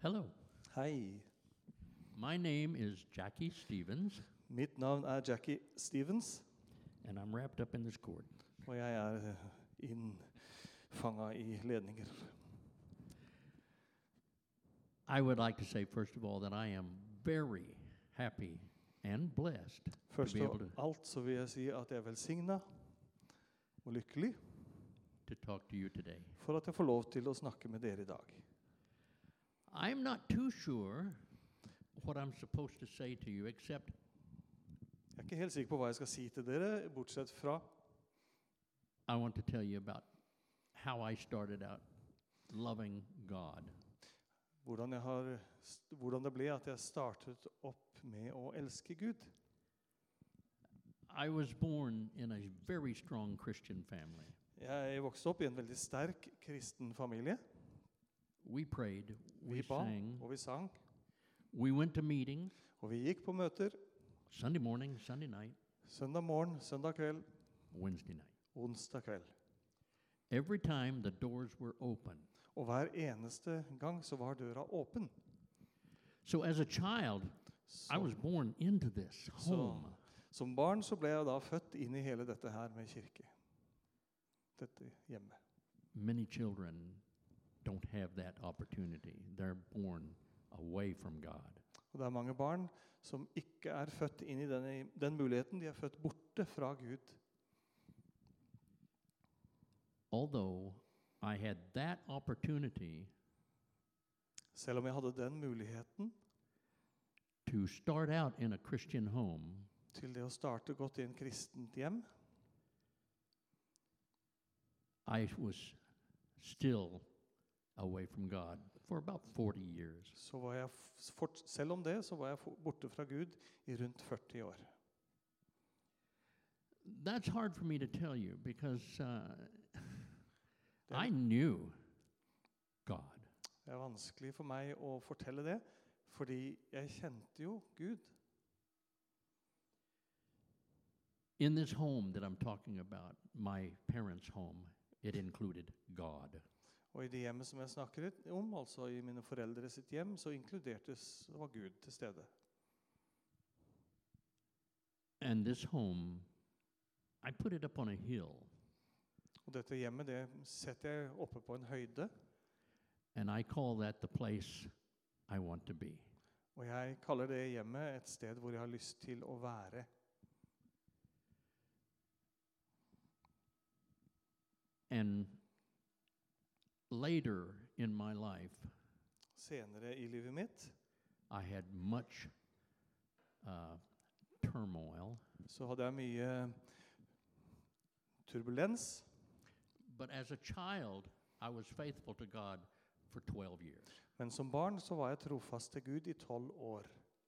Hello, Hei, my name is Jackie Stevens, mitt navn er Jackie Stevens, and I'm wrapped up in this cord. og jeg er innfanget i ledninger. I would like to say, first of all, that I am very happy and blessed Først to be av able alt så vil jeg si at jeg er velsignet og lykkelig to talk to you today. for at jeg får lov til å snakke med dere i dag. I'm not too sure what I'm supposed to say to you, except Jeg er ikke helt sikker på hva jeg skal si til dere, bortsett fra I want to tell you about how I started out loving God. hvordan det ble at jeg startet opp med å elske Gud. I was born in a very strong Christian family. Jeg vokste opp i en veldig sterk kristen familie. We prayed, we Vi ba, sang, og vi sang, we went to meetings, og vi gikk på møter Sunday morning, Sunday night, søndag morgen, søndag kveld, Wednesday night. onsdag kveld. Every time the doors were open. Og hver eneste gang så var døra åpen. So as a child, I was born into this home. Som barn så ble jeg da født inn i hele dette her med kirke. Dette hjemme. Many children don't have that opportunity. They're born away from God. Og det er mange barn som ikke er født inn i den muligheten. De er født borte fra Gud. Although I had that opportunity Selv om jeg hadde den muligheten to start out in a Christian home, til det å starte godt i en kristent hjem, I was still away from God for about 40 years. så var jeg, selv om det, så var jeg borte fra Gud i rundt 40 år. That's hard for me to tell you because I knew God. Det er vanskelig for meg å fortelle det, fordi jeg kjente jo Gud. In this home that I'm talking about, my parents' home, it included God. Og i det hjemmet som jeg snakker om, altså i mine foreldre sitt hjem, så var Gud til stede. And this home, I put it up on a hill. Og dette hjemmet, det setter jeg oppe på en høyde, And I call that the place I want to be. og jeg kaller det hjemmet et sted hvor jeg har lyst til å være. And later in my life, Senere i livet mitt, I had much turmoil. så hadde jeg mye turbulens, But as a child, I was faithful to God for 12 years. men som barn så var jeg trofast til Gud i 12 år.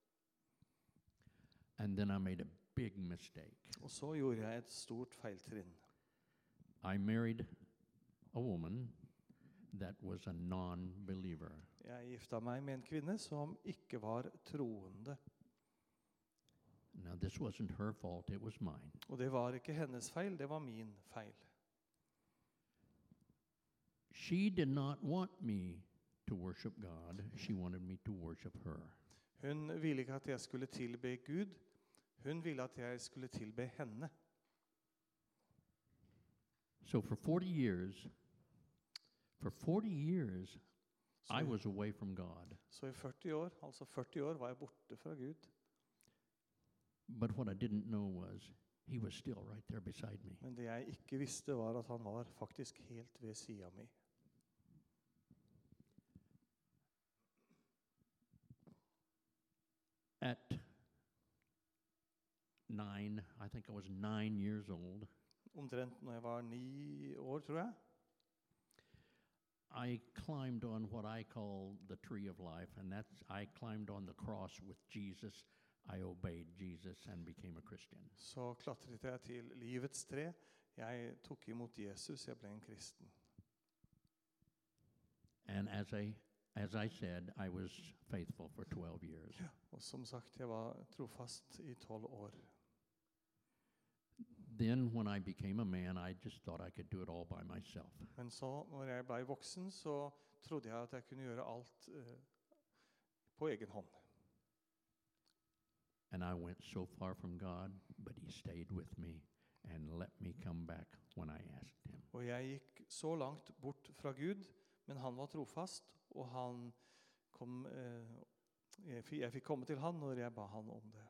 And then I made a big mistake. Og så gjorde jeg et stort feiltrinn. I married a woman that was a non-believer. Jeg gifta meg med en kvinne som ikke var troende. Now, this wasn't her fault, it was mine. Og det var ikke hennes feil, det var min feil. She did not want me to worship God. She wanted me to worship her. Hun ville ikke at jeg skulle tilbe Gud. Hun ville at jeg skulle tilbe henne. So for 40 years, I was away from God. Så i 40 år, altså 40 år, var jeg borte fra Gud. But what I didn't know was he was still right there beside me. Men det jeg ikke visste var at han var faktisk helt ved siden mi. At 9, I think I was 9 years old, Omtrent når jeg var 9 år, tror jeg, I climbed on what I call the tree of life, and I climbed on the cross with Jesus. I obeyed Jesus and became a Christian. så klatret jeg til livets tre. Jeg tok imot Jesus, jeg ble en kristen. And as I said, I was faithful for 12 years. Og som sagt, jeg var trofast i 12 år. Then when I became a man, I just thought I could do it all by myself. Men så, når jeg ble voksen, så trodde jeg at jeg kunne gjøre alt på egen hånd. And I went so far from God, but he stayed with me and let me come back when I asked him. Og jeg gikk så langt bort fra Gud, men han var trofast, og han kom, jeg fikk komme til han når jeg ba han om det.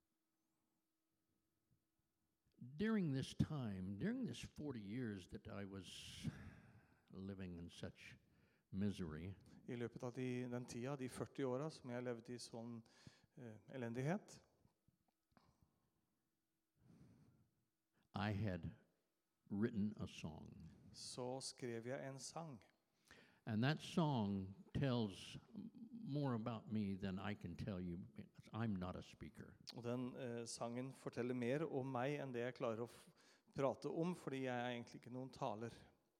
During this time, during this 40 years that I was living in such misery, I løpet av den tida, de 40 åra som jeg levde i sånn elendighet, I had written a song. så skrev jeg en sang. And that song tells more about me than I can tell you. I'm not a speaker. Og den sangen forteller mer om meg enn det jeg klarer å prate om, fordi jeg er egentlig ikke noen taler.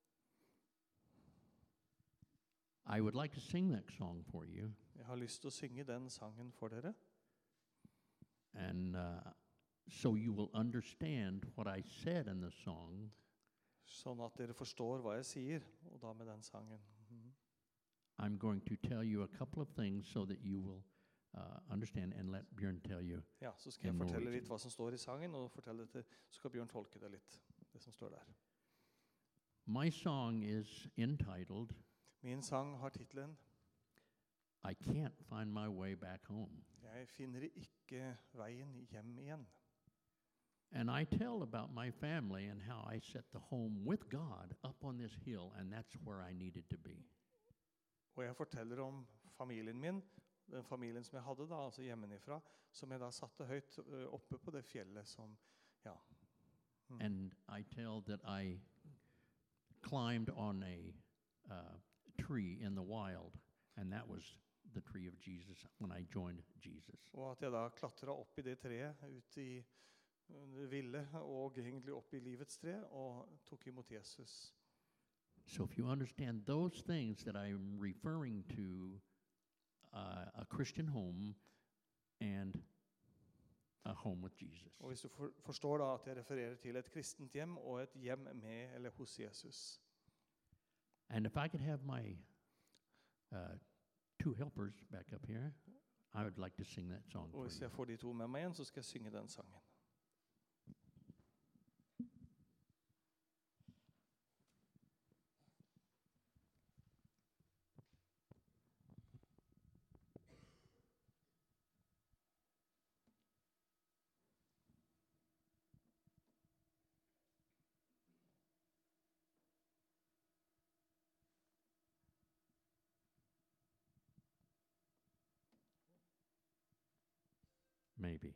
I would like to sing that song for you. Jeg har lyst til å synge den sangen for dere, And so you will understand what I said in the song. sånn at dere forstår hva jeg sier, og da med den sangen. I'm going to tell you a couple of things so that you will understand, and let Bjørn tell you. Ja, så skal jeg In fortelle Norwegian. litt hva som står i sangen, og så skal Bjørn tolke det litt, det som står der. My song is entitled, Min sang har titlen I Can't Find My Way Back Home. «Jeg finner ikke veien hjem igjen». And I tell about my family and how I set the home with God up on this hill, and that's where I needed to be. Og jeg forteller om familien min, den familien som jeg hadde da, altså hjemmefra, som jeg da satte høyt oppe på det fjellet som, ja. And I tell that I climbed on a tree in the wild, and that was the tree of Jesus when I joined Jesus. Og at jeg da klatret opp i det treet, ut i det ville, og egentlig opp i livets tre, og tok imot Jesus. So if you understand those things that I'm referring to, a Christian home and a home with Jesus. Og hvis du forstår da at jeg refererer til et kristent hjem og et hjem med eller hos Jesus. And if I could have my two helpers back up here, I would like to sing that song Og for hvis you. jeg får de to med meg igjen, så skal jeg synge den sangen. Maybe.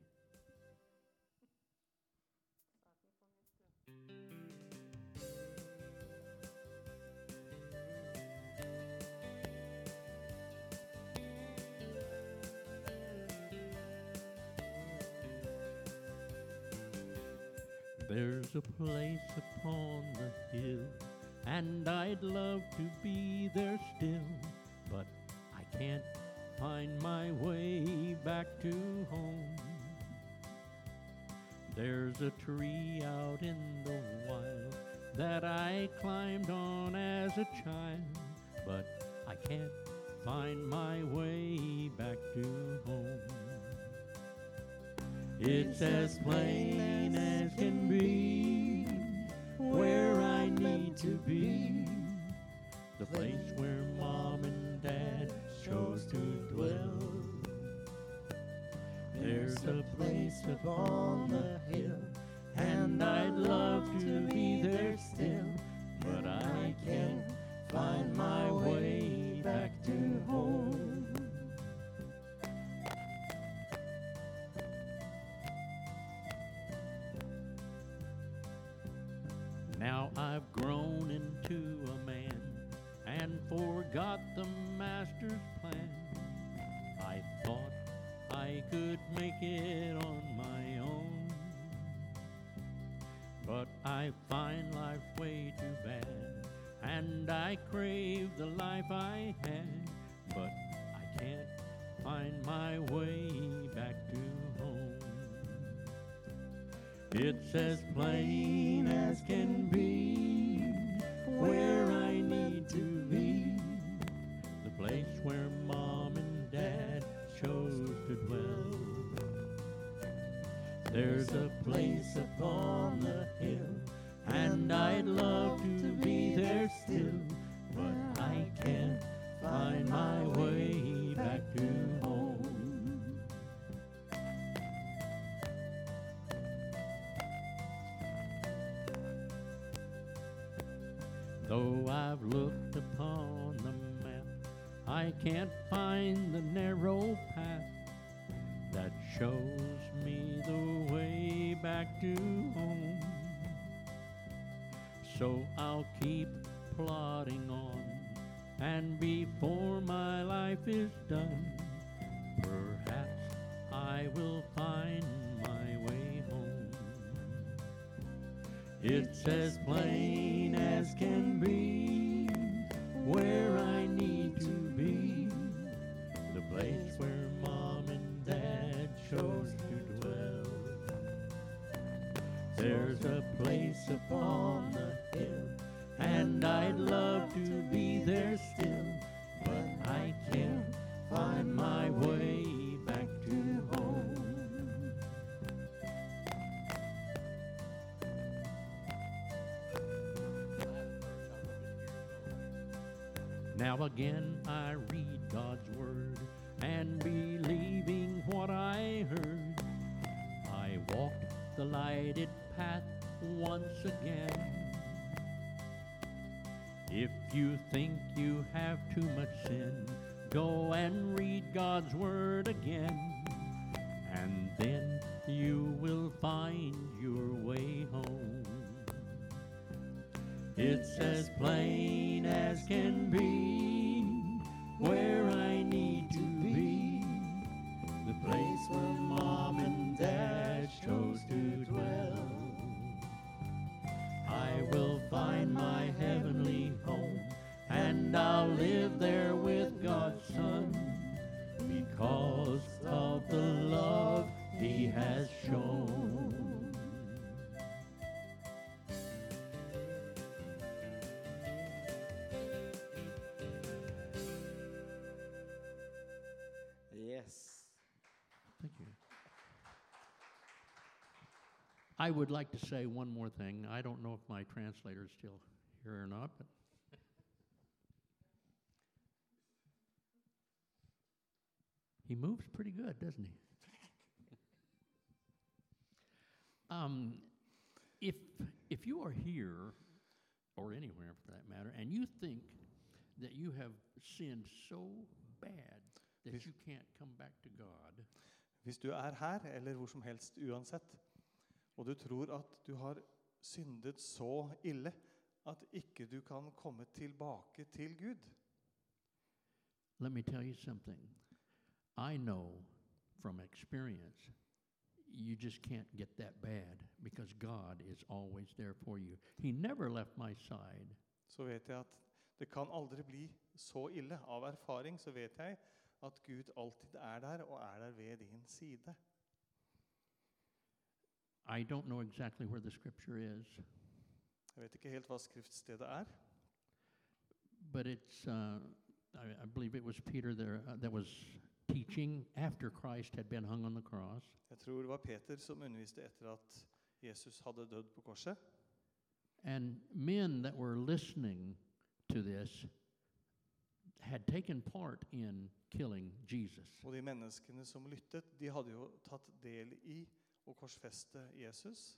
There's a place upon the hill, and I'd love to be there still, but I can't find my way back to home. There's a tree out in the wild that I climbed on as a child, but I can't find my way back to home. It's as plain as can be where I need to be, the place where Mom and Dad chose to dwell. There's a place upon the hill, and I'd love to be there still, but I can't find my way back to home. Now I've grown into a man and forgot the master's plan. I thought I could make it on my own, but I find life way too bad, and I crave the life I had, but I can't find my way back to home. It's as plain as can be where I need to be, the place where Mom and Dad There's a place upon the hill, and I'd love to be there still, but I can't find my way back to home. Though I've looked upon the map, I can't find the narrow path that shows me the way back to home. So I'll keep plodding on, and before my life is done, perhaps I will find my way home. It's as plain as can be where I need to be, the place where Mom and Dad chose to dwell. There's a place upon the hill, and I'd love to be there still, but I can't find my way back to home. Now again I read God's word, and believing what I heard, I walked the lighted path once again. If you think you have too much sin, go and read God's word again, and then you will find your way home. It's as plain as can be where I need to be, the place where Mom and Dad chose to dwell. I will find my heavenly home, and I'll live there with God's Son, because of the love He has shown. Yes. Thank you. I would like to say one more thing. I don't know if my translator is still here or not, but he moves pretty good, doesn't he? If you are here, or anywhere for that matter, and you think that you have sinned so bad that you can't come back to God, Hvis du er her, eller hvor som helst uansett, og du tror at du har syndet så ille at ikke du kan komme tilbake til Gud, let me tell you something. I know from experience you just can't get that bad, because God is always there for you. He never left my side. så vet jeg at det kan aldri bli så ille. Av erfaring så vet jeg at Gud alltid er der, og er der ved din side. I don't know exactly where the scripture is, Jeg vet ikke helt hva skriftstedet er, but it's, I believe it was Peter there that was teaching after Christ had been hung on the cross. Jeg tror det var Peter som underviste etter at Jesus hadde dødd på korset. And men that were listening to this had taken part in killing Jesus. Og de menneskene som lyttet, de hadde jo tatt del i å korsfeste Jesus.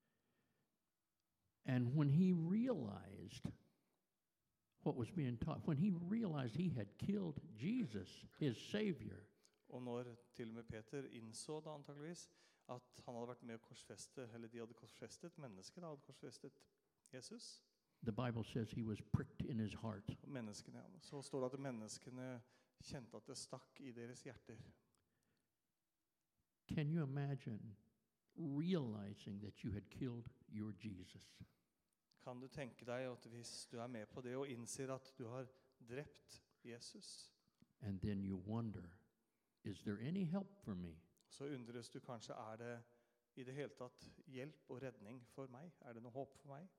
And when he realized what was being taught, when he realized he had killed Jesus, his Savior, Og når til og med Peter innså da antageligvis at han hadde vært med å korsfeste, eller de hadde korsfestet, mennesker hadde korsfestet Jesus, the Bible says he was pricked in his heart. menneskene, ja. Så står det at menneskene kjente at det stakk i deres hjerter. Can you imagine realizing that you had killed your Jesus? Kan du tenke deg at hvis du er med på det og innser at du har drept Jesus, And then you wonder, is there any help for me? så undres du kanskje, er det i det hele tatt hjelp og redning for meg? Er det noe håp for meg?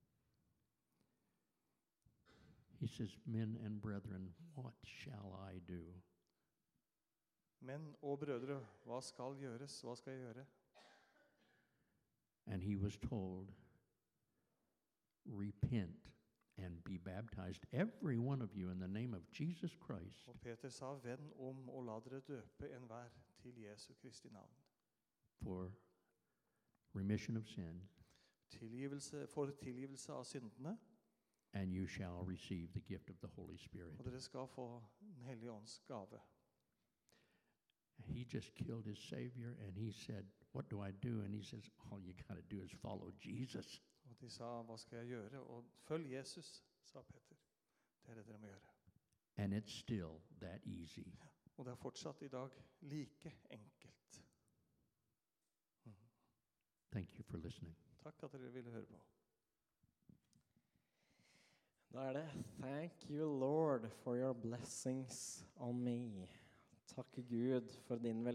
He says, men and brethren, what shall I do? Men, og brødre, hva skal gjøres? Hva skal jeg gjøre? And he was told, repent and be baptized, every one of you, in the name of Jesus Christ, Og Peter sa, vend om og la dere døpe enhver til Jesu Kristi navn. for remission of sin, For tilgivelse av syndene, and you shall receive the gift of the Holy Spirit. og dere skal få Den hellige ånds gave. He just killed his Savior, and he said, what do I do? And he says, all you got to do is follow Jesus. Og de sa, hva skal jeg gjøre? Og følg Jesus, sa Peter. Det det dere må gjøre. And it's still that easy. Og det er fortsatt i dag like enkelt. Thank you for listening. Takk at dere ville høre på. Da det thank you Lord for your blessings on me. Takk Gud for din velsignelse.